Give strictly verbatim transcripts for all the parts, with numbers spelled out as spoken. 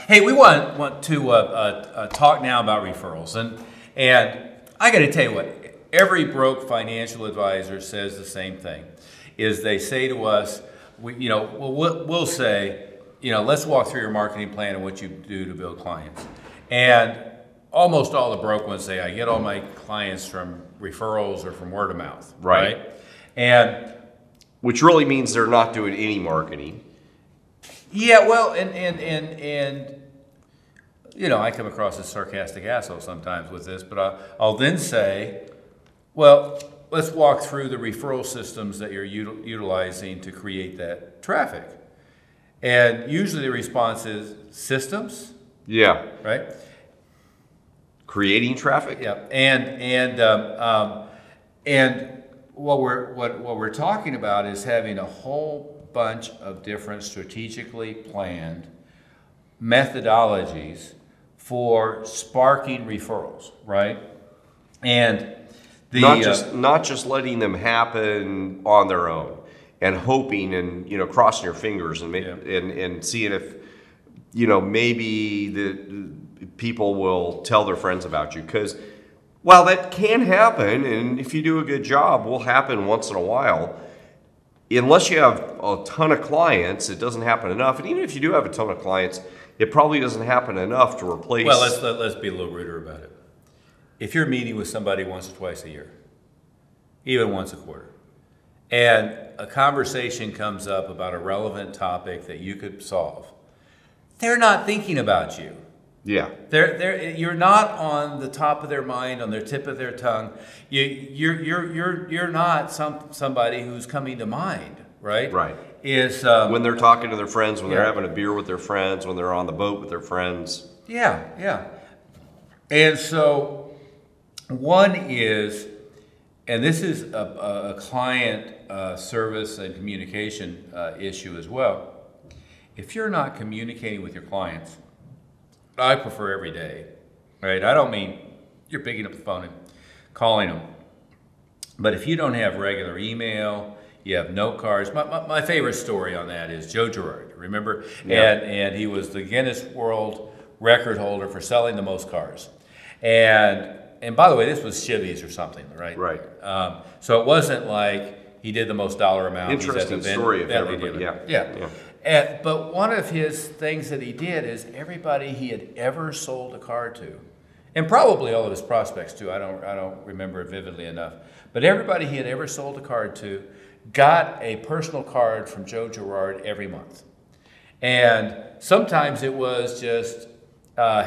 Hey, we want want to uh, uh, uh, talk now about referrals, and and I got to tell you what, every broke financial advisor says the same thing. Is they say to us, we, you know, we'll, we'll say, you know, let's walk through your marketing plan and what you do to build clients, and almost all the broke ones say, I get all my clients from referrals or from word of mouth, Right. right? And Which really means they're not doing any marketing. yeah, well, and and and and you know, I come across as sarcastic asshole sometimes with this, but I'll, I'll then say, well, let's walk through the referral systems that you're util- utilizing to create that traffic. And usually the response is systems, Yeah. right? Creating traffic? Yeah, and and um, um, and what we're what what we're talking about is having a whole bunch of different strategically planned methodologies for sparking referrals, right? And the not just uh, not just letting them happen on their own and hoping and you know crossing your fingers and ma- Yeah. and and seeing if you know maybe the people will tell their friends about you, because while that can happen, and if you do a good job will happen once in a while, unless you have a ton of clients, it doesn't happen enough. And even if you do have a ton of clients, it probably doesn't happen enough to replace. well, let's let, let's be a little ruder about it. If you're meeting with somebody once or twice a year, even once a quarter, and a conversation comes up about a relevant topic that you could solve, they're not thinking about you. yeah, They're, they're, you're not on the top of their mind, on their tip of their tongue. You, you're, you're, you're, you're not some, somebody who's coming to mind, right? right. Is um, When they're talking to their friends, when they're Yeah. having a beer with their friends, when they're on the boat with their friends. yeah, yeah. And so one is, and this is a, a client uh, service and communication uh, issue as well. If you're not communicating with your clients, I prefer every day, right? I don't mean you're picking up the phone and calling them. But if you don't have regular email, you have note cards. My, my, my favorite story on that is Joe Girard, remember? Yeah. And, and he was the Guinness World Record holder for selling the most cars. And and by the way, this was Chivys or something, right? Right. Um, so it wasn't like he did the most dollar amount. He's at the Interesting Ben- story of Bentley everybody. dealer. Yeah. Yeah. Yeah. And, but one of his things that he did is everybody he had ever sold a car to, and probably all of his prospects too, I don't, I don't remember it vividly enough, but everybody he had ever sold a card to got a personal card from Joe Girard every month. And sometimes it was just uh,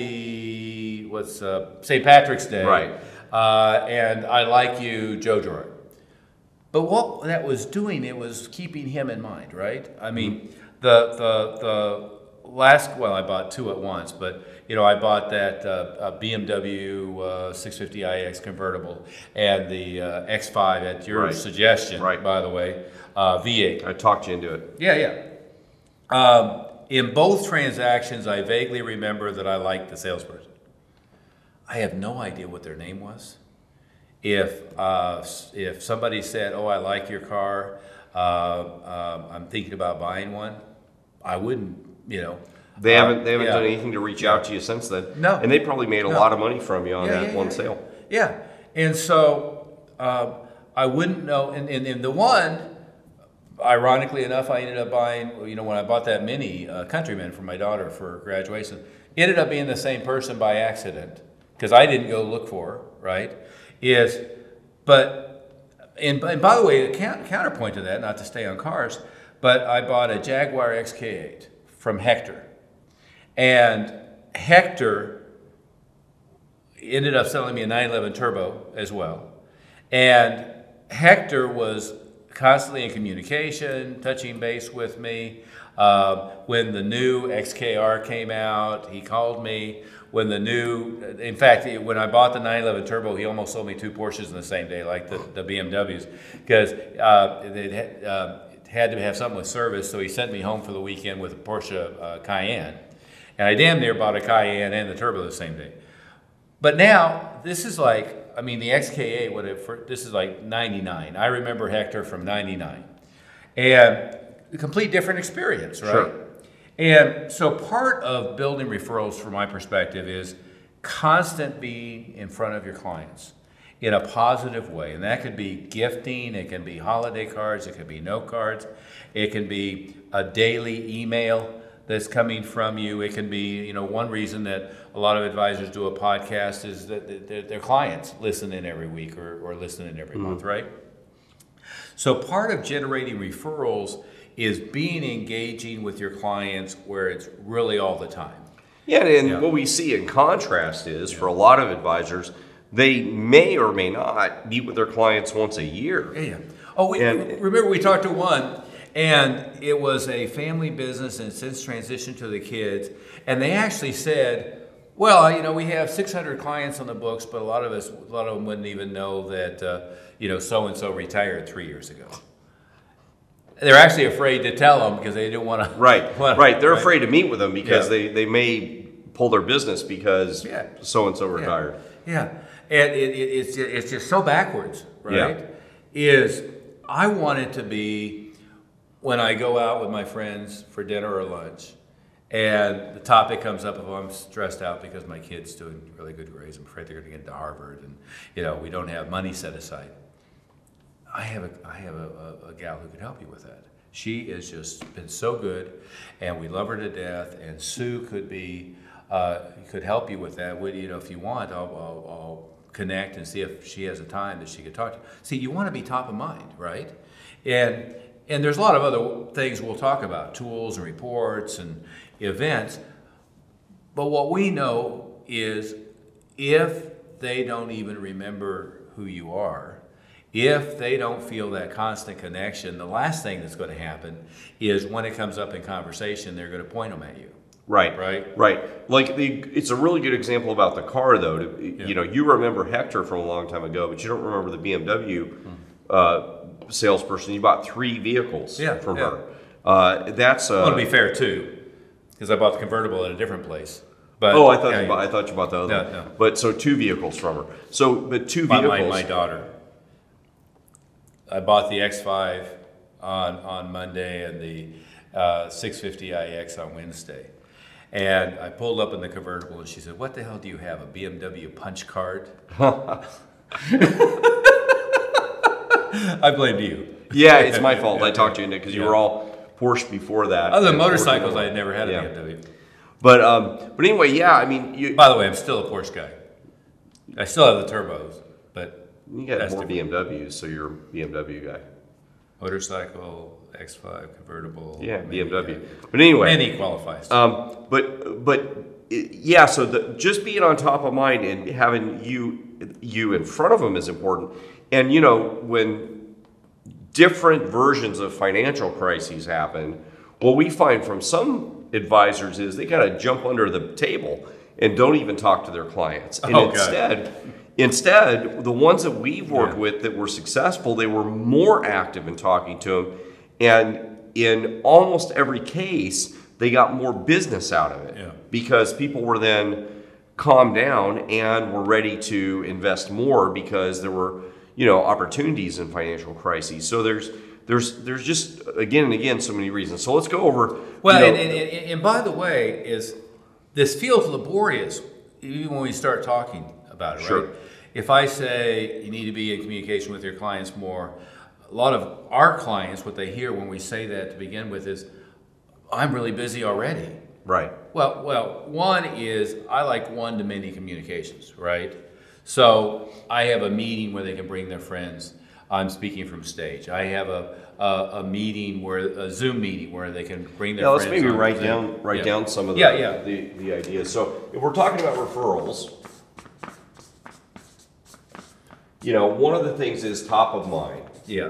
happy, what's uh, Saint Patrick's Day, Right. uh, and I like you, Joe Girard. But what that was doing, it was keeping him in mind, right? I mean, the the the last, well, I bought two at once, but you know, I bought that uh, uh, B M W uh, six fifty i X convertible and the uh, X five at your Right. suggestion, Right. by the way, uh, V eight. I talked you into it. Yeah, yeah. Um, in both transactions, I vaguely remember that I liked the salesperson. I have no idea what their name was. If uh, if somebody said, "Oh, I like your car, uh, um, I'm thinking about buying one," I wouldn't, you know. They uh, haven't they haven't yeah. done anything to reach out to you since then. No. And they probably made a No. lot of money from you on Yeah, that yeah, one yeah, sale. Yeah, and so uh, I wouldn't know. And, and, and the one, ironically enough, I ended up buying. You know, when I bought that Mini uh, Countryman for my daughter for graduation, ended up being the same person by accident because I didn't go look for her, right? Is, but, and, and by the way, a count, counterpoint to that, not to stay on cars, but I bought a Jaguar X K eight from Hector. And Hector ended up selling me a nine eleven Turbo as well. And Hector was constantly in communication, touching base with me. Uh, when the new X K R came out, he called me. When the new, in fact, when I bought the nine eleven Turbo, he almost sold me two Porsches in the same day, like the, the B M Ws, because uh, it had, uh, it had to have something with service, so he sent me home for the weekend with a Porsche uh, Cayenne. And I damn near bought a Cayenne and the Turbo the same day. But now, this is like, I mean, the X K eight, what it, this is like ninety-nine. I remember Hector from ninety-nine. And a complete different experience, right? Sure. And so part of building referrals from my perspective is constant being in front of your clients in a positive way. And that could be gifting, it can be holiday cards, it could be note cards, it can be a daily email that's coming from you. It can be, you know, one reason that a lot of advisors do a podcast is that their, their clients listen in every week or, or listen in every mm-hmm. month, right? So part of generating referrals is being engaging with your clients where it's really all the time. Yeah, and Yeah. what we see in contrast is for a lot of advisors, they may or may not meet with their clients once a year. Yeah, yeah. Oh, we, And- remember we talked to one, and it was a family business and since transitioned to the kids, and they actually said, well, you know, we have six hundred clients on the books, but a lot of us, a lot of them wouldn't even know that, uh, you know, so-and-so retired three years ago. They're actually afraid to tell them because they don't want to. Right, wanna, right. They're right? afraid to meet with them because Yeah. they, they may pull their business because Yeah. so-and-so retired. Yeah, and it, it, it's, it's just so backwards, right? Yeah. Is I want it to be when I go out with my friends for dinner or lunch, and the topic comes up of, oh, I'm stressed out because my kid's doing really good grades. I'm afraid they're going to get into Harvard, and you know we don't have money set aside. I have a I have a, a, a gal who could help you with that. She has just been so good, and we love her to death. And Sue could be uh, could help you with that. Would you know if you want, I'll, I'll, I'll connect and see if she has a time that she could talk to you. See, you want to be top of mind, right? And and there's a lot of other things we'll talk about, tools and reports and events. But what we know is if they don't even remember who you are, if they don't feel that constant connection, the last thing that's going to happen is when it comes up in conversation, they're going to point them at you. Right, Right. right. Like the, it's a really good example about the car, though. To, Yeah. You know, you remember Hector from a long time ago, but you don't remember the B M W uh, salesperson. You bought three vehicles Yeah, from yeah. her. Uh, that's uh, I want to be fair too, because I bought the convertible at a different place. But oh, I thought yeah, you bought, I thought you bought the other. No, one. no. But so two vehicles from her. So, but two my, vehicles. my, my daughter. I bought the X five on on Monday and the uh, six fifty I X on Wednesday. And I pulled up in the convertible and she said, what the hell do you have, a B M W punch card? I blamed you. Yeah, it's my fault. I Yeah. talked you into it because you Yeah. were all Porsche before that. Other than And motorcycles, Porsche- I had never had a Yeah. B M W. But um, but anyway, yeah. I mean, you By the way, I'm still a Porsche guy. I still have the turbos, but you got that's more different. B M Ws, so you're a B M W guy. Motorcycle, X five, convertible. Yeah, B M W. Mini, But anyway, Many qualifies. Um, but but it- yeah, so the, just being on top of mind and having you you in front of them is important. And you know when different versions of financial crises happen, what we find from some advisors is they kind of jump under the table and don't even talk to their clients. And Oh, God. instead, instead, the ones that we've worked Yeah. with that were successful, they were more active in talking to them, and in almost every case, they got more business out of it Yeah. because people were then calmed down and were ready to invest more because there were, you know, opportunities in financial crises. So there's there's there's just again and again so many reasons. So let's go over. Well, you know, and, and, and, and by the way, is this feels laborious even when we start talking about it, Sure. right? If I say you need to be in communication with your clients more, a lot of our clients, what they hear when we say that to begin with is, I'm really busy already. right. Well, well, one is I like one-to-many communications, right? So I have a meeting where they can bring their friends. I'm speaking from stage. I have a a, a meeting where a Zoom meeting where they can bring their Yeah, let's friends. maybe on write Zoom. down write Yeah. down some of the, Yeah, yeah. the the ideas. So if we're talking about referrals, you know, one of the things is top of mind, Yeah.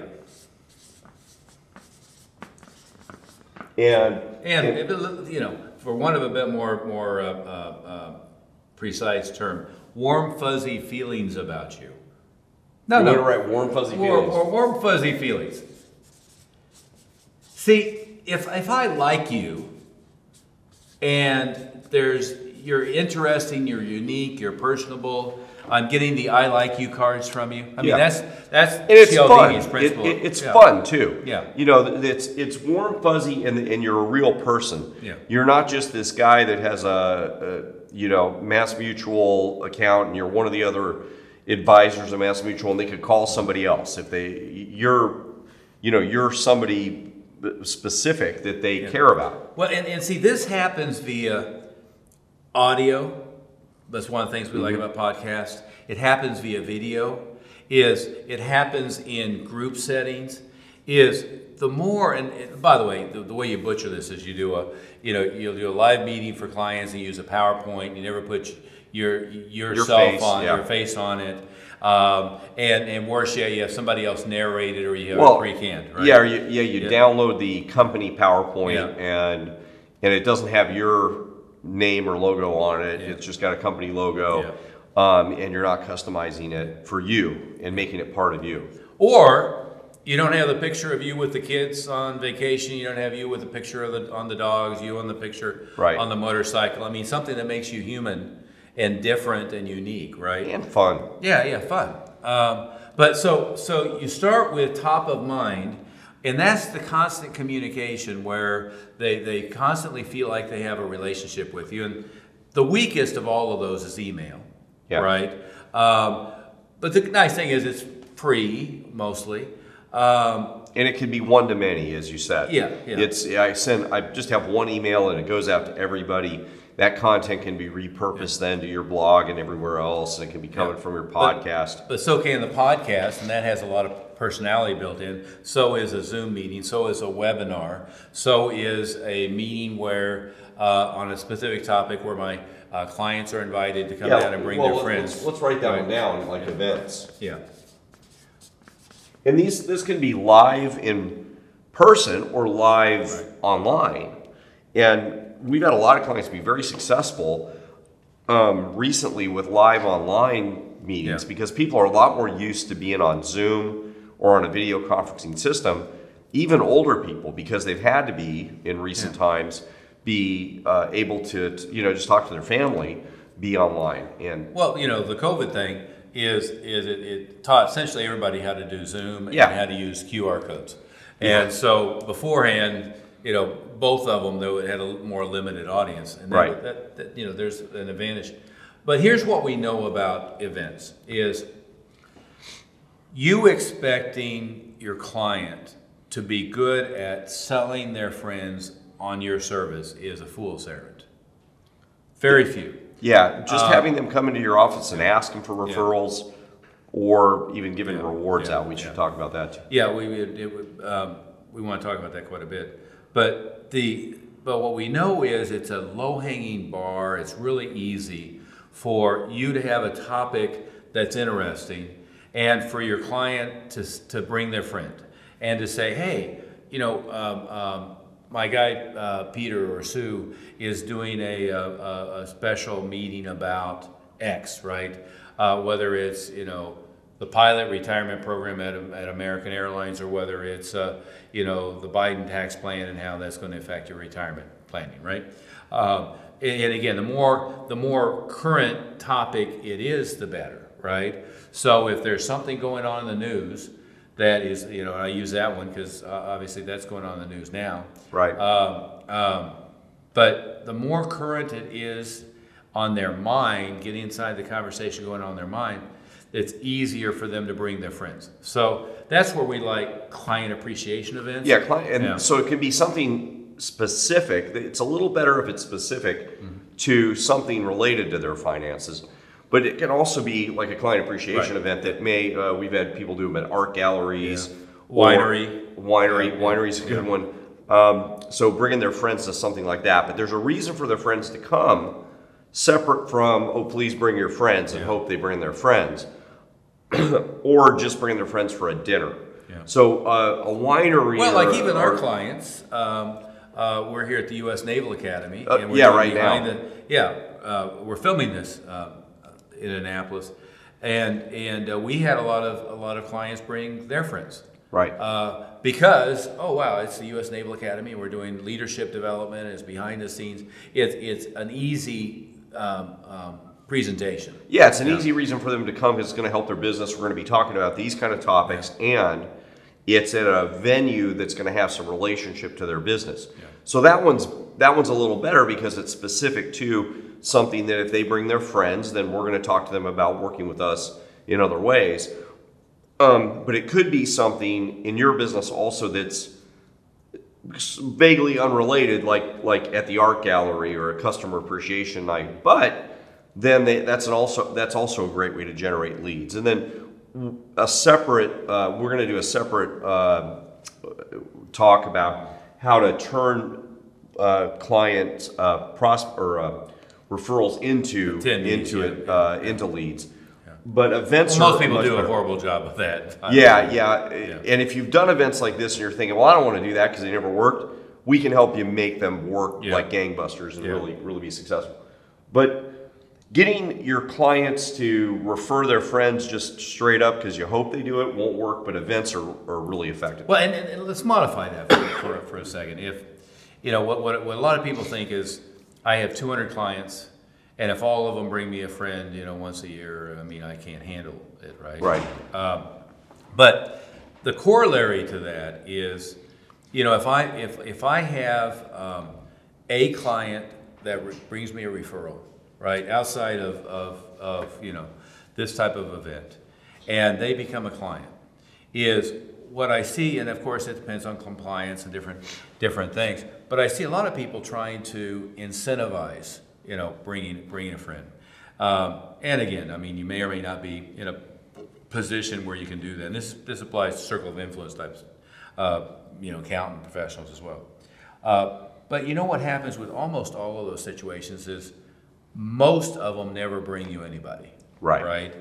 and And, it- you know, for one of a bit more more uh, uh, uh, precise term, warm fuzzy feelings about you. No, you no, want to write warm fuzzy Or, feelings. or warm fuzzy feelings. See, if if I like you, and there's you're interesting, you're unique, you're personable, on getting the I like you cards from you. I mean, Yeah. that's that's And it's Cialdini's fun. principle. It, it, it's Yeah. fun too. Yeah. You know, it's it's warm, fuzzy, and and you're a real person. Yeah. You're not just this guy that has a, a you know Mass Mutual account, and you're one of the other advisors of Mass Mutual, and they could call somebody else if they. You're, you know, you're somebody specific that they Yeah. care about. Well, and, and see, this happens via audio. That's one of the things we like about podcasts. It happens via video. Is it happens in group settings? Is the more, and, and by the way, the, the way you butcher this is you do a, you know, you'll do a live meeting for clients and you use a PowerPoint. You never put your yourself Your face, on yeah. your face on it. Um, and and worse yet, you have somebody else narrate it, or you have Well, it pre-canned, right? Yeah, or you, yeah, you Yeah. download the company PowerPoint, Yeah. and and it doesn't have your name or logo on it. Yeah. It's just got a company logo, um, and you're not customizing it for you and making it part of you. Or you don't have the picture of you with the kids on vacation. You don't have you with the picture of the on the dogs. You on the picture Right. on the motorcycle. I mean, something that makes you human and different and unique, right? And fun. Yeah, yeah, fun. Um, but so so you start with top of mind, and that's the constant communication where they they constantly feel like they have a relationship with you. And the weakest of all of those is email, Yeah. right? Um, but the nice thing is it's free mostly. Um, And it can be one to many, as you said. Yeah, yeah. It's I send I just have one email and it goes out to everybody. That content can be repurposed then to your blog and everywhere else, and it can be coming Yeah. from your But- podcast. But so can the podcast, and that has a lot of personality built in. So is a Zoom meeting. So is a webinar. So is a meeting where uh, on a specific topic where my uh, clients are invited to come down and bring well, their let's- friends. Let's, let's write that Right. one down, like events. Yeah. And these this can be live in person or live Right. online. And we've had a lot of clients be very successful um, recently with live online meetings Yeah. because people are a lot more used to being on Zoom or on a video conferencing system. Even older people, because they've had to be in recent Yeah. times, be uh, able to, to, you know, just talk to their family, be online. And Well, you know, the COVID thing is is it, it taught essentially everybody how to do Zoom and Yeah. how to use Q R codes. And so beforehand, you know, both of them though it had a more limited audience, and that, Right. that, that you know, there's an advantage. But here's what we know about events: is you expecting your client to be good at selling their friends on your service is a fool's errand. Very few. yeah, just Uh, having them come into your office and ask them for referrals or even giving Yeah. rewards Yeah. out. We should Yeah. talk about that too. Yeah, we it, it, would, um, we want to talk about that quite a bit. But the but what we know is it's a low hanging bar. It's really easy for you to have a topic that's interesting, and for your client to to bring their friend and to say, hey, you know, um, um, my guy uh, Peter or Sue is doing a, a, a special meeting about X, right? Uh, whether it's you know. the pilot retirement program at, at American Airlines, or whether it's, uh, you know, the Biden tax plan and how that's going to affect your retirement planning, right? Um, and, and again, the more the more current topic it is, the better, right? So if there's something going on in the news that is, you know, I use that one because uh, obviously that's going on in the news now. Right. Um, um, but the more current it is on their mind, get inside the conversation going on in their mind, it's easier for them to bring their friends. So that's where we like client appreciation events. Yeah, client, and Yeah. so it can be something specific. It's a little better if it's specific to something related to their finances. But it can also be like a client appreciation Right. event that may, uh, we've had people do them at art galleries. Yeah. or- Winery. Winery, Yeah. winery's a good Yeah. one. Um, so bringing their friends to something like that. But there's a reason for their friends to come separate from, oh, please bring your friends and Yeah. hope they bring their friends. Or just bring their friends for a dinner. Yeah. So uh, a winery. Well, or- like even our or- clients, um, uh, we're here at the U S Naval Academy. Uh, and we're yeah, doing right behind now. The, yeah, uh, we're filming this uh, in Annapolis, and and uh, we had a lot of a lot of clients bring their friends. Right. Uh, because oh wow, it's the U S Naval Academy. We're doing leadership development. It's behind the scenes. It's it's an easy um, um, presentation. Yeah, it's an Yeah. easy reason for them to come because it's going to help their business. We're going to be talking about these kind of topics, and it's at a venue that's going to have some relationship to their business. Yeah. So that one's that one's a little better because it's specific to something that if they bring their friends, then we're going to talk to them about working with us in other ways. Um, but it could be something in your business also that's vaguely unrelated, like like at the art gallery or a customer appreciation night. But then they, that's an also that's also a great way to generate leads. And then a separate, uh, we're going to do a separate uh, talk about how to turn uh, client uh, pros- or uh, referrals into Ten leads, into yeah, it yeah. uh, into leads. But events Well, are most people much do a better. horrible job of that. Yeah, yeah, and if you've done events like this and you're thinking, well, I don't want to do that because they never worked, we can help you make them work Yeah. like gangbusters and Yeah. really, really be successful. But getting your clients to refer their friends just straight up because you hope they do it won't work, but events are, are really effective. Well, and, and, and let's modify that for, for, for a second. If, you know, what, what, what a lot of people think is, I have two hundred clients, and if all of them bring me a friend, you know, once a year, I mean, I can't handle it, right? Right. Um, but the corollary to that is, you know, if I if if I have um, a client that re- brings me a referral, right, outside of, of of you know this type of event, and they become a client, is what I see, and of course it depends on compliance and different different things. But I see a lot of people trying to incentivize, you know, bringing bringing a friend. Um, and again, I mean, you may or may not be in a position where you can do that. And this this applies to circle of influence types, uh, you know, accountant professionals as well. Uh, but you know what happens with almost all of those situations is most of them never bring you anybody. Right. Right.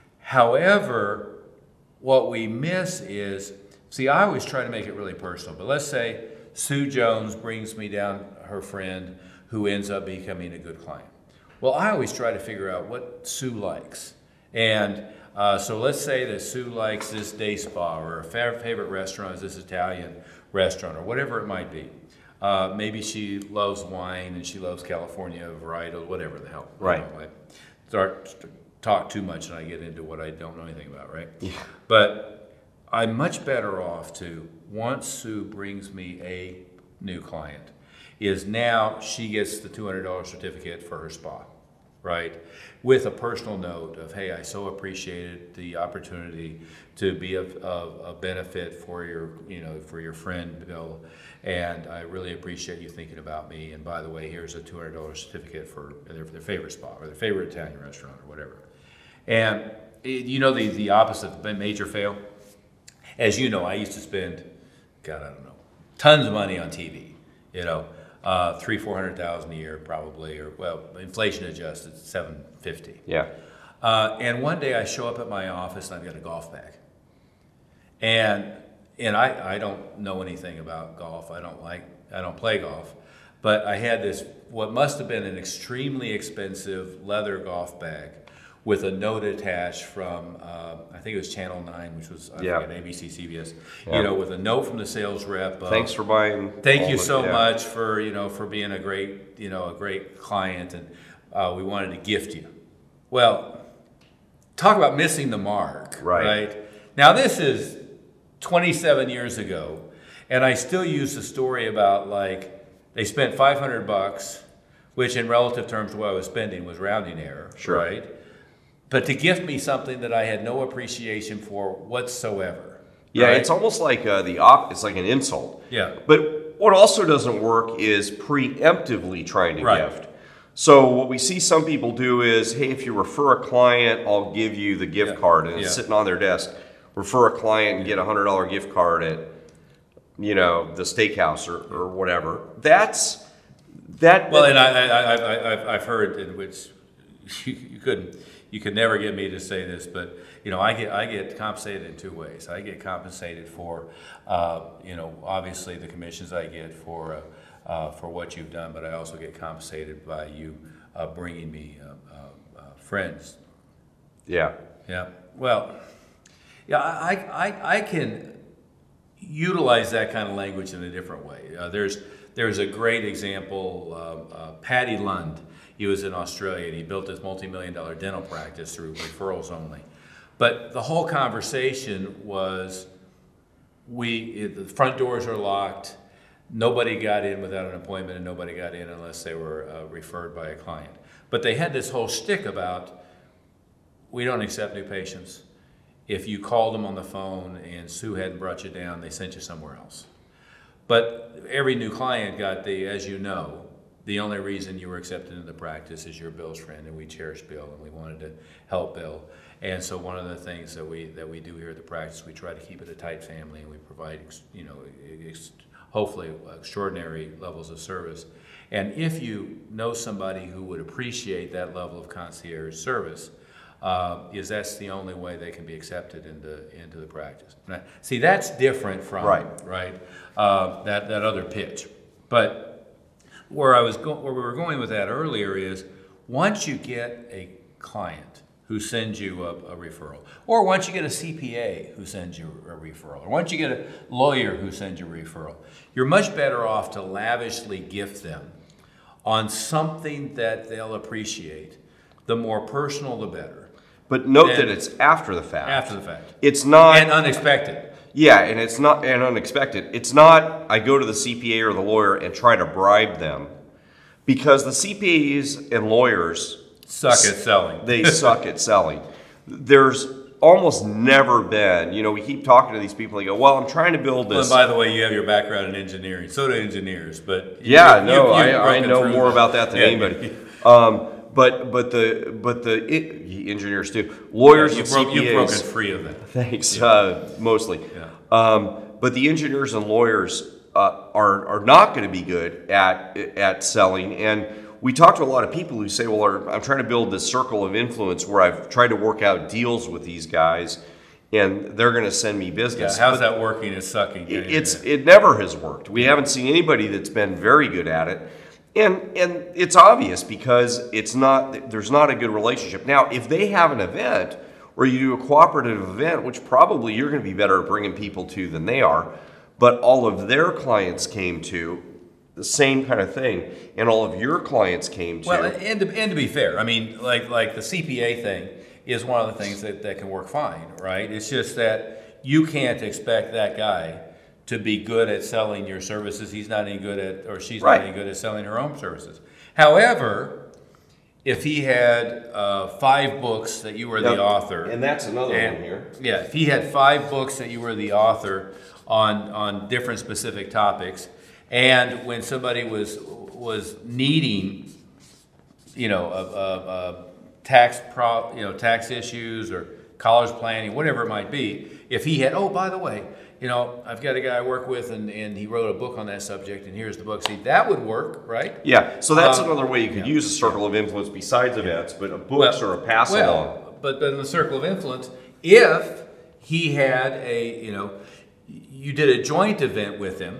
However, what we miss is, see, I always try to make it really personal. But let's say Sue Jones brings me down her friend who ends up becoming a good client. Well, I always try to figure out what Sue likes. And uh, so let's say that Sue likes this day spa, or her fa- favorite restaurant is this Italian restaurant, or whatever it might be. Uh, maybe she loves wine and she loves California varietals, whatever the hell. Right. You know, I start to talk too much and I get into what I don't know anything about, right? Yeah. But I'm much better off to, once Sue brings me a new client, is now she gets the two hundred dollar certificate for her spa, right? With a personal note of, hey, I so appreciated the opportunity to be of, of a benefit for your, you know, for your friend Bill, and I really appreciate you thinking about me. And by the way, here's a two hundred dollar certificate for their, their favorite spa or their favorite Italian restaurant or whatever. And it, you know the the opposite, the major fail. As you know, I used to spend, God, I don't know, tons of money on T V. You know. Uh, three, four hundred thousand a year, probably, or well, inflation adjusted, seven fifty. Yeah. Uh, and one day I show up at my office and I've got a golf bag, and and I, I don't know anything about golf. I don't like I don't play golf, but I had this what must have been an extremely expensive leather golf bag with a note attached from uh, I think it was Channel Nine, which was I Yeah. forget, A B C, C B S. Yeah. You know, with a note from the sales rep. Of, Thanks for buying. Thank all you the- so yeah. much for, you know, for being a great, you know, a great client, and uh, we wanted to gift you. Well, talk about missing the mark, Right. right? Now this is twenty-seven years ago, and I still use the story about like they spent five hundred bucks, which in relative terms to what I was spending was rounding error, Sure. right? But to gift me something that I had no appreciation for whatsoever. Yeah, right? it's almost like uh, the op. It's like an insult. Yeah. But what also doesn't work is preemptively trying to Right. gift. So what we see some people do is, hey, if you refer a client, I'll give you the gift Yeah. card, and it's Yeah. sitting on their desk. Refer a client and get a hundred dollar gift card at, you know, the steakhouse or, or whatever. That's that. Well, and I, I, I, I, I've- I've heard in which you, you couldn't, you could never get me to say this, but you know, I get, I get compensated in two ways. I get compensated for, uh, you know, obviously the commissions I get for, uh, uh, for what you've done, but I also get compensated by you uh, bringing me uh, uh, uh, friends. yeah. Yeah. Well, yeah, I, I, I can. utilize that kind of language in a different way. Uh, there's there's a great example, uh, uh, Paddy Lund. He was in Australia and he built this multi-million dollar dental practice through referrals only. But the whole conversation was, we the front doors are locked. Nobody got in without an appointment, and nobody got in unless they were uh, referred by a client. But they had this whole shtick about, we don't accept new patients. If you called them on the phone and Sue hadn't brought you down, they sent you somewhere else. But every new client got the, as you know, the only reason you were accepted into the practice is you're Bill's friend, and we cherish Bill, and we wanted to help Bill. And so one of the things that we that we do here at the practice, we try to keep it a tight family, and we provide, you know, ex hopefully extraordinary levels of service. And if you know somebody who would appreciate that level of concierge service, uh, is that's the only way they can be accepted into into the practice. Now, see, that's different from Right. right uh, that that other pitch. But where I was go where we were going with that earlier is, once you get a client who sends you a, a referral, or once you get a C P A who sends you a referral, or once you get a lawyer who sends you a referral, you're much better off to lavishly gift them on something that they'll appreciate. The more personal, the better. But note Then- that it's after the fact. After the fact. It's not. And unexpected. Yeah, and it's not and unexpected. It's not I go to the C P A or the lawyer and try to bribe them, because the C P As and lawyers Suck at selling. they suck at selling. There's almost never been, you know, we keep talking to these people, they go, well, I'm trying to build Well, this. and by the way, you have your background in engineering. So do engineers, but you- Yeah, you- no, you've I, I broken know through more that. about that than Yeah. anybody. Um, but but the but the it, engineers too, lawyers Yeah, and you've, broke, you've C P broken As. free of that. Thanks, uh, mostly. Yeah. Um, but the engineers and lawyers uh, are are not going to be good at at selling. And we talk to a lot of people who say, "Well, I'm trying to build this circle of influence where I've tried to work out deals with these guys, and they're going to send me Yeah, business." how's that working? It's sucking. Yeah, yeah, It's yeah. it never has worked. We haven't seen anybody that's been very good at it. And and it's obvious because it's not there's not a good relationship. Now, if they have an event or you do a cooperative event, which probably you're going to be better at bringing people to than they are, but all of their clients came to the same kind of thing, and all of your clients came to. Well, and to, and to be fair, I mean, like like the C P A thing is one of the things that, that can work fine, right? It's just that you can't expect that guy to be good at selling your services. He's not any good at, or she's Right. not any good at selling her own services. However, if he had uh, five books that you were the Now, author, and that's another and- one here. yeah, if he had five books that you were the author on on different specific topics, and when somebody was was needing, you know, a, a, a tax pro, you know, tax issues or college planning, whatever it might be, if he had, oh, by the way, you know, I've got a guy I work with, and, and he wrote a book on that subject, and here's the book. See, that would work, right? Yeah, so that's Uh, another way you could yeah. use a circle of influence besides events, but a books or a pass along. Well, but but in the circle of influence, if he had a, you know, you did a joint event with him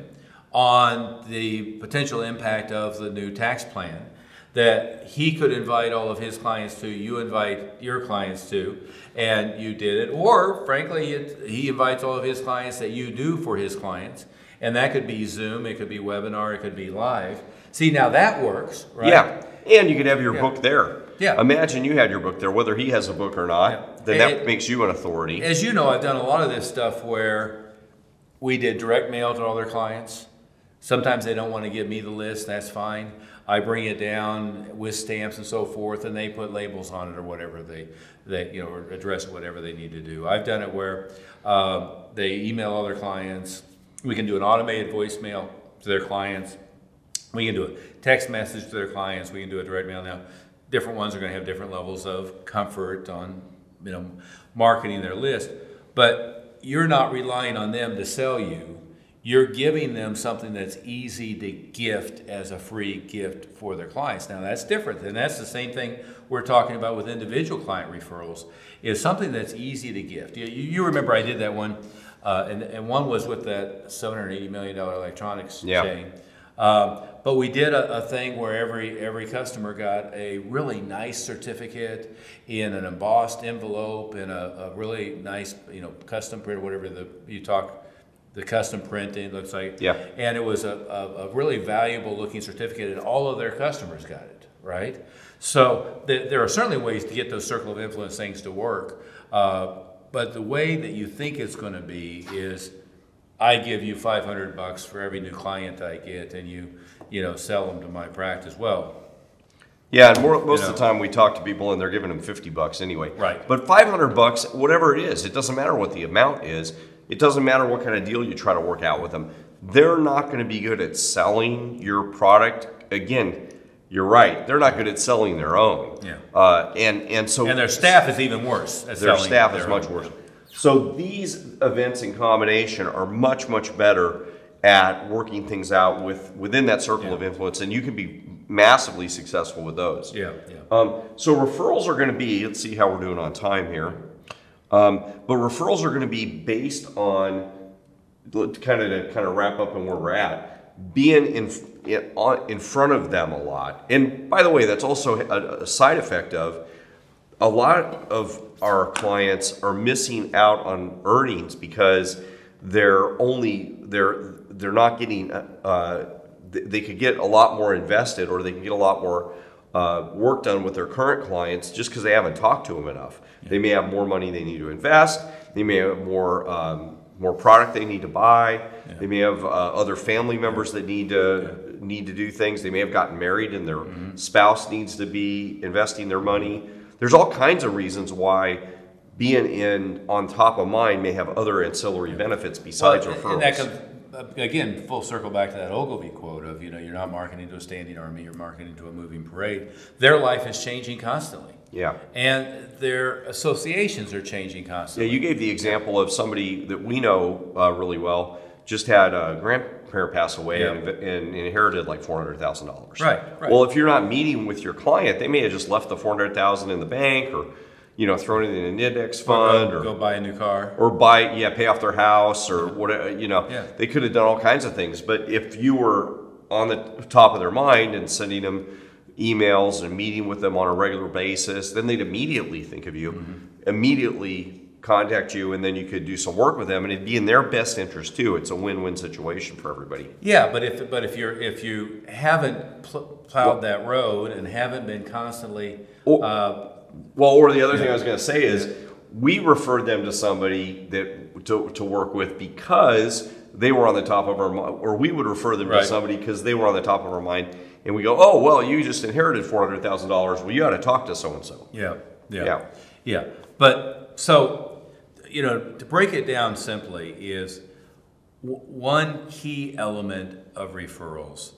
on the potential impact of the new tax plan, that he could invite all of his clients to, you invite your clients to, and you did it. Or, frankly, it, he invites all of his clients that you do for his clients, and that could be Zoom, it could be webinar, it could be live. See, now that works, right? Yeah, and you could have your Yeah. book there. Yeah. Imagine you had your book there, whether he has a book or not, Yeah. then And that it- makes you an authority. As you know, I've done a lot of this stuff where we did direct mail to all their clients. Sometimes they don't want to give me the list, that's fine. I bring it down with stamps and so forth, and they put labels on it or whatever they, they you know, or address it, whatever they need to do. I've done it where um, they email all their clients. We can do an automated voicemail to their clients. We can do a text message to their clients. We can do a direct mail. Now, different ones are going to have different levels of comfort on, you know, marketing their list, but you're not relying on them to sell you. You're giving them something that's easy to gift as a free gift for their clients. Now, that's different, and that's the same thing we're talking about with individual client referrals, is something that's easy to gift. You, you remember I did that one, uh, and, and one was with that seven hundred eighty million dollars electronics Yeah. chain. Um, but we did a, a thing where every every customer got a really nice certificate in an embossed envelope in a, a really nice, you know, custom print, whatever the you talk the custom printing, looks like. Yeah. And it was a, a, a really valuable looking certificate, and all of their customers got it, right? So th- there are certainly ways to get those circle of influence things to work. Uh, but the way that you think it's going to be is, I give you five hundred bucks for every new client I get, and you, you know, sell them to my practice. Well, Yeah, and more, most You of the know. time we talk to people and they're giving them fifty bucks anyway. Right. But five hundred bucks, whatever it is, it doesn't matter what the amount is. It doesn't matter what kind of deal you try to work out with them. They're not going to be good at selling your product. Again, you're right. They're not good at selling their own. Yeah. Uh, and, and so and their staff is even worse at their selling staff is their much own. worse. So these events in combination are much, much better at working things out with within that circle Yeah. of influence, and you can be massively successful with those. Yeah, yeah. Um, so referrals are going to be, let's see how we're doing on time here. Um, but referrals are going to be based on, kind of to kind of wrap up on where we're at, being in, in, on, in front of them a lot. And by the way, that's also a, a side effect of a lot of our clients are missing out on earnings because they're only, they're, they're not getting, uh, they could get a lot more invested, or they can get a lot more uh, work done with their current clients just because they haven't talked to them enough. Yeah. They may have more money they need to invest. They may have more um, more product they need to buy. Yeah. They may have uh, other family members that need to yeah. need to do things. They may have gotten married and their mm-hmm. spouse needs to be investing their money. There's all kinds of reasons why being in on top of mind may have other ancillary yeah. benefits besides well, referrals. And that comes, again, full circle back to that Ogilvy quote of, you know, you're not marketing to a standing army, you're marketing to a moving parade. Their life is changing constantly. Yeah. And their associations are changing constantly. Yeah, you gave the example of somebody that we know uh, really well, just had a grandparent pass away yeah. and, and inherited like four hundred thousand dollars. Right, right. Well, if you're not meeting with your client, they may have just left the four hundred thousand dollars in the bank, or, you know, thrown it in an index fund, or or go buy a new car. Or buy, yeah, pay off their house, or whatever, you know. Yeah. They could have done all kinds of things. But if you were on the top of their mind and sending them emails and meeting with them on a regular basis, then they'd immediately think of you, mm-hmm. immediately contact you, and then you could do some work with them, and it'd be in their best interest too. It's a win-win situation for everybody. Yeah, but if but if you're if you haven't pl- plowed well, that road and haven't been constantly, or, uh, well, or the other yeah. thing I was going to say is we referred them to somebody that to, to work with because they were on the top of our mind, or we would refer them right. to somebody because they were on the top of our mind, and we go, oh, well, you just inherited four hundred thousand dollars. Well, you ought to talk to so and so. Yeah, yeah, yeah, yeah. But so. You know, to break it down simply is w- one key element of referrals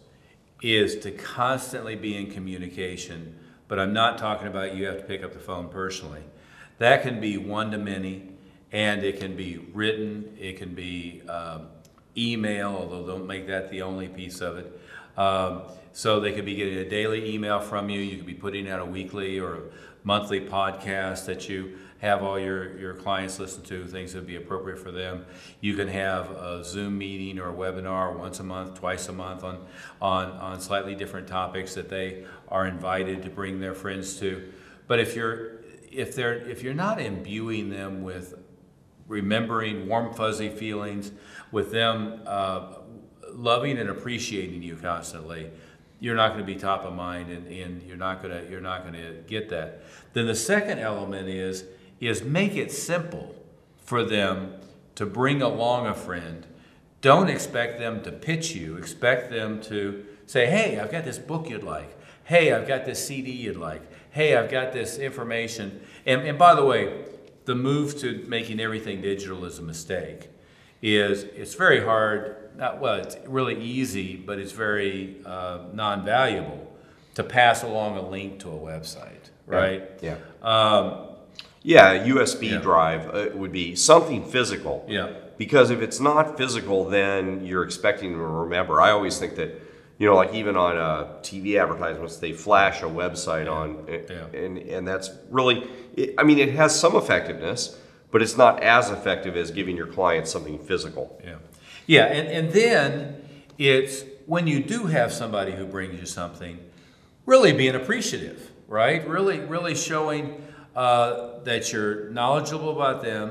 is to constantly be in communication, but I'm not talking about you have to pick up the phone personally. That can be one-to-many, and it can be written, it can be um, email, although don't make that the only piece of it. Um, so they could be getting a daily email from you, you could be putting out a weekly or a monthly podcast that you have all your, your clients listen to, things that would be appropriate for them. You can have a Zoom meeting or a webinar once a month, twice a month on, on, on slightly different topics that they are invited to bring their friends to. But if you're, if they're, if you're not imbuing them with remembering warm, fuzzy feelings, with them uh, loving and appreciating you constantly, you're not going to be top of mind, and, and you're not going to you're not going to get that. Then the second element is is make it simple for them to bring along a friend. Don't expect them to pitch you. Expect them to say, hey, I've got this book you'd like. Hey, I've got this C D you'd like. Hey, I've got this information. And, and by the way, the move to making everything digital is a mistake. Is it's very hard, not, well, it's really easy, but it's very uh, non-valuable to pass along a link to a website, right? Yeah. Um, Yeah, a U S B yeah. drive uh, would be something physical. Yeah. Because if it's not physical, then you're expecting them to remember. I always think that, you know, like even on uh, T V advertisements, they flash a website yeah. on, yeah. and and that's really, it, I mean, it has some effectiveness, but it's not as effective as giving your clients something physical. Yeah. Yeah, and, and then it's when you do have somebody who brings you something, really being appreciative, right? Really, really showing uh, that you're knowledgeable about them,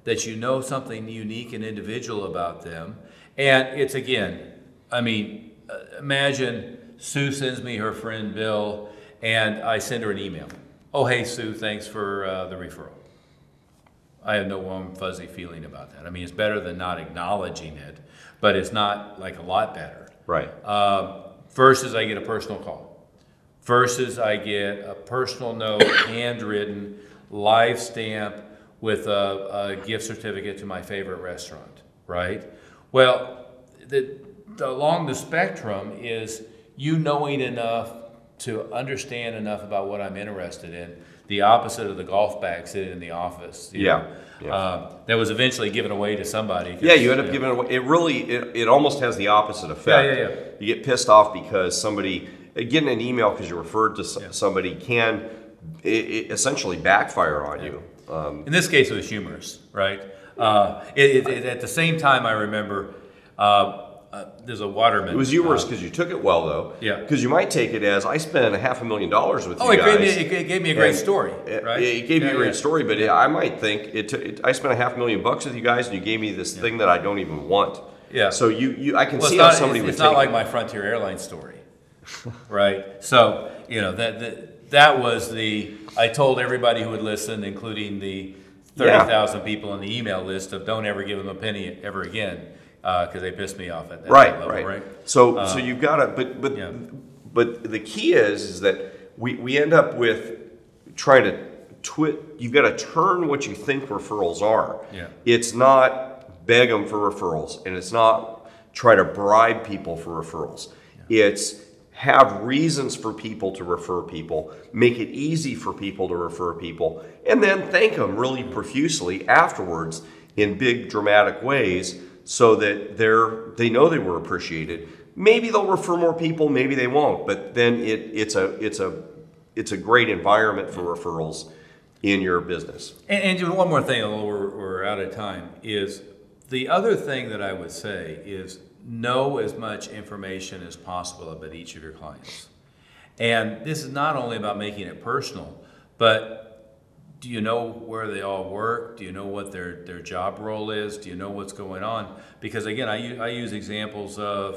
that you know something unique and individual about them. And it's, again, I mean, uh, imagine Sue sends me her friend Bill, and I send her an email. Oh, hey, Sue, thanks for uh, the referral. I have no warm, fuzzy feeling about that. I mean, it's better than not acknowledging it, but it's not like a lot better. Right. Uh, versus I get a personal call. Versus I get a personal note, handwritten, live stamp with a, a gift certificate to my favorite restaurant, right? Well, the, the, along the spectrum is you knowing enough to understand enough about what I'm interested in. The opposite of the golf bag sitting in the office. You Yeah. know, yeah. um, that was eventually given away to somebody. Yeah, you end up know. giving it away. It really, it, it almost has the opposite effect. Yeah, yeah, yeah. You get pissed off because somebody, getting an email because you referred to s- Yeah. somebody can it, it essentially backfire on you. Um, In this case, it was humorous, right? Uh, it, it, it, at the same time, I remember uh, uh, there's a waterman. it was humorous uh, because you took it well, though. Yeah. Because you might take it as, I spent a half a million dollars with oh, you it guys. gave, me, it, it gave me a great And story, It, right? it gave Yeah, you a great yeah. story, but it, I might think, it, took- it, I spent a half million bucks with you guys and you gave me this thing that I don't even want. Yeah. So you, you I can Well, see it's how not, somebody it's, would it's take not like it. my Frontier Airlines story, right? So, you know, that, that, that was the, I told everybody who would listen, including the thirty thousand people on the email list, of don't ever give them a penny ever again, because they pissed me off at that Right, level, right, right? So, Uh, so you've got to, but, but, yeah. but the key is, is that we, we end up with trying to twit. You've got to turn what you think referrals are. Yeah. It's not beg them for referrals, and it's not try to bribe people for referrals. It's have reasons for people to refer people, make it easy for people to refer people, and then thank them really profusely afterwards in big dramatic ways so that they're they know they were appreciated. Maybe they'll refer more people, maybe they won't, but then it it's a it's a it's a great environment for referrals in your business. And, and just one more thing, although we're, we're out of time, is the other thing that I would say is know as much information as possible about each of your clients. And this is not only about making it personal, but do you know where they all work? Do you know what their, their job role is? Do you know what's going on? Because again, I use, I use examples of,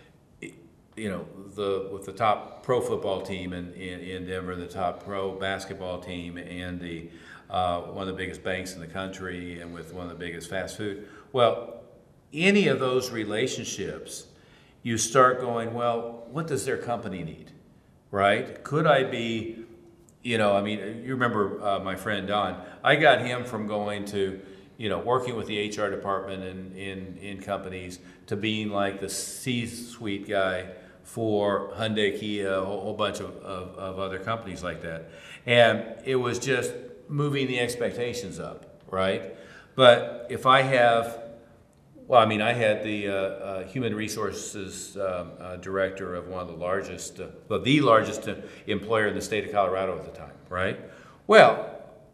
you know, the with the top pro football team in, in, in Denver, the top pro basketball team, and the uh, one of the biggest banks in the country, and with one of the biggest fast food. Well, any of those relationships, you start going, well, what does their company need, right? Could I be, you know, I mean, you remember uh, my friend Don. I got him from going to, you know, working with the H R department in, in, in companies to being like the C-suite guy for Hyundai, Kia, a whole, whole bunch of, of, of other companies like that. And it was just moving the expectations up, right? But if I have, well, I mean, I had the uh, uh, human resources um, uh, director of one of the largest, uh, well, the largest uh, employer in the state of Colorado at the time, right? Well,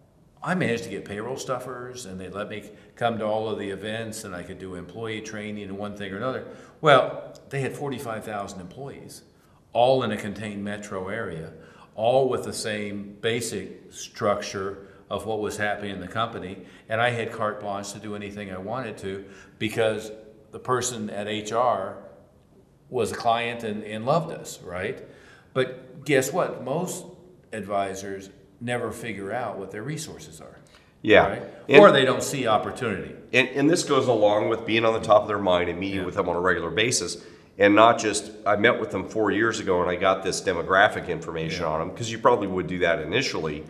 I managed to get payroll stuffers, and they let me come to all of the events, and I could do employee training and one thing or another. Well, they had forty-five thousand employees, all in a contained metro area, all with the same basic structure of what was happening in the company, and I had carte blanche to do anything I wanted to because the person at H R was a client and, and loved us, right? But guess what? Most advisors never figure out what their resources are. Yeah. Right? And- Or they don't see opportunity. And, and this goes along with being on the top of their mind and meeting Yeah. with them on a regular basis. And not just, I met with them four years ago and I got this demographic information Yeah. on them, because you probably would do that initially,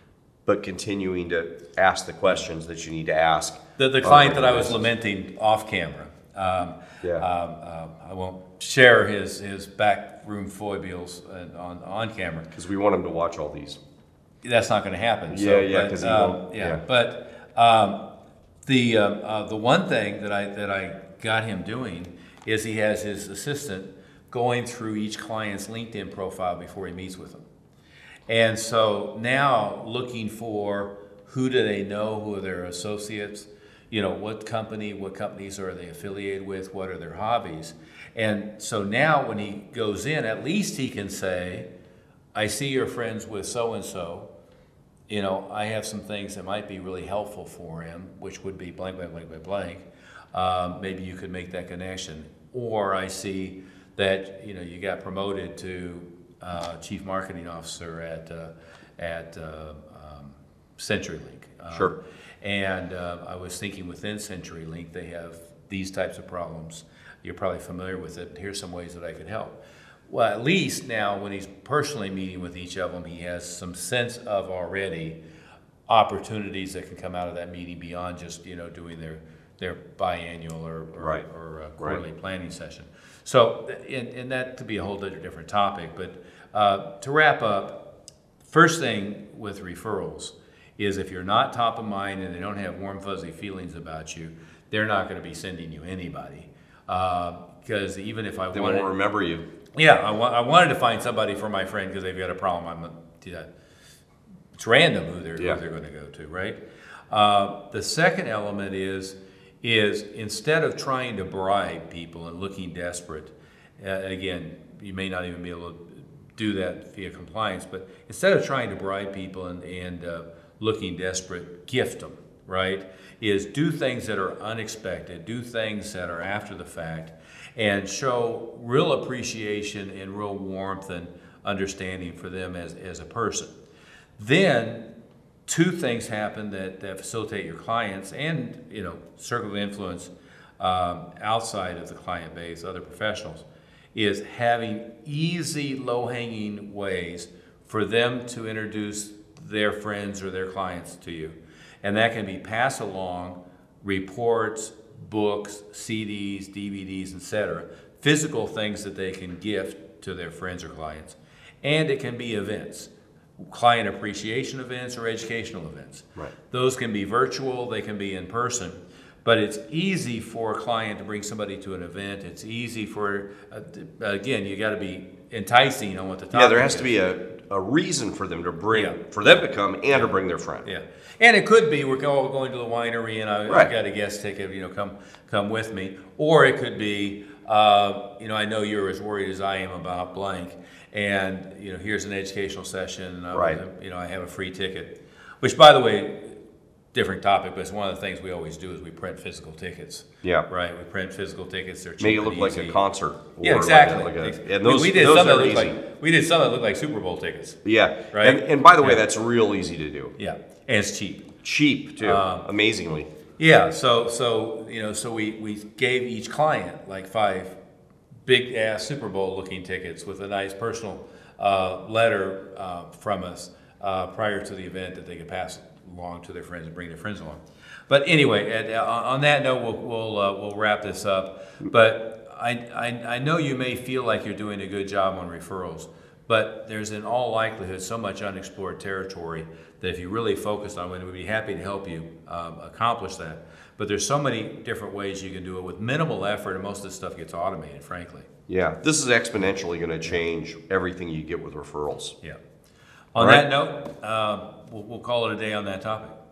but continuing to ask the questions that you need to ask. The, the on a client that I regular was basis. lamenting off camera, um, Yeah. um, um, I won't share his, his backroom foibles uh, on, on camera. Because we want them to watch all these. That's not going to happen. Yeah, so, yeah, but, 'cause he um, won't- yeah. yeah. But um, the um, uh, the one thing that I that I got him doing is he has his assistant going through each client's LinkedIn profile before he meets with them, and so now looking for who do they know, who are their associates, you know, what company, what companies are they affiliated with, what are their hobbies, and so now when he goes in, at least he can say, I see you're friends with so-and-so, you know, I have some things that might be really helpful for him, which would be blank, blank, blank, blank, blank. Um, maybe you could make that connection. Or I see that, you know, you got promoted to uh, Chief Marketing Officer at, uh, at uh, um, CenturyLink. Um, Sure. And uh, I was thinking within CenturyLink, they have these types of problems. You're probably familiar with it. Here's some ways that I could help. Well, at least now when he's personally meeting with each of them, he has some sense of already opportunities that can come out of that meeting beyond just, you know, doing their, their biannual or, or, Right. or uh, quarterly Right. planning session. So, and, and that could be a whole other different topic, but uh, to wrap up, first thing with referrals is if you're not top of mind and they don't have warm fuzzy feelings about you, they're not going to be sending you anybody. Because uh, even if I They wanted, won't remember you. yeah, I, wa- I wanted to find somebody for my friend because they've got a problem. I'm, yeah, it's random who they're Yeah. who they're going to go to, right? Uh, the second element is is instead of trying to bribe people and looking desperate, uh, again, you may not even be able to do that via compliance, but instead of trying to bribe people and and uh, looking desperate, gift them, right? Is do things that are unexpected, do things that are after the fact, and show real appreciation and real warmth and understanding for them as, as a person. Then two things happen that, that facilitate your clients and, you know, circle of influence um, outside of the client base, other professionals, is having easy, low-hanging ways for them to introduce their friends or their clients to you. And that can be pass along reports, books, C Ds, D V Ds, et cetera, physical things that they can gift to their friends or clients. And it can be events, client appreciation events or educational events. Right. Those can be virtual, they can be in person, but it's easy for a client to bring somebody to an event. It's easy for, uh, again, you got to be enticing on what the topic Yeah, there has is. to be a, a reason for them to bring, Yeah. for them to come and to bring their friend. Yeah, and it could be we're all going to the winery and I, Right. I've got a guest ticket, you know, come come with me. Or it could be, uh, you know, I know you're as worried as I am about blank, and you know, here's an educational session, and I, Right. you know, I have a free ticket. Which, by the way, different topic, but it's one of the things we always do is we print physical tickets. Yeah. Right, we print physical tickets. They're cheap Make it and look like easy. a concert. Yeah, or exactly. Like a, like a, We- and those, we did those some that are looked easy. like we did some that looked like Super Bowl tickets. Yeah. Right? And, and by the way, Yeah. that's real easy to do. Yeah, and it's cheap. Cheap, too. Um, Amazingly. Yeah, so so you know, so we, we gave each client like five big ass Super Bowl looking tickets with a nice personal uh, letter uh, from us uh, prior to the event that they could pass along to their friends and bring their friends along. But anyway, at, uh, on that note, we'll we'll uh, we'll wrap this up. But I, I I know you may feel like you're doing a good job on referrals, but there's in all likelihood so much unexplored territory that if you really focused on it, we'd be happy to help you um, accomplish that. But there's so many different ways you can do it with minimal effort, and most of this stuff gets automated, frankly. Yeah. This is exponentially going to change everything you get with referrals. Yeah. On All right. that note, uh, we'll, we'll call it a day on that topic.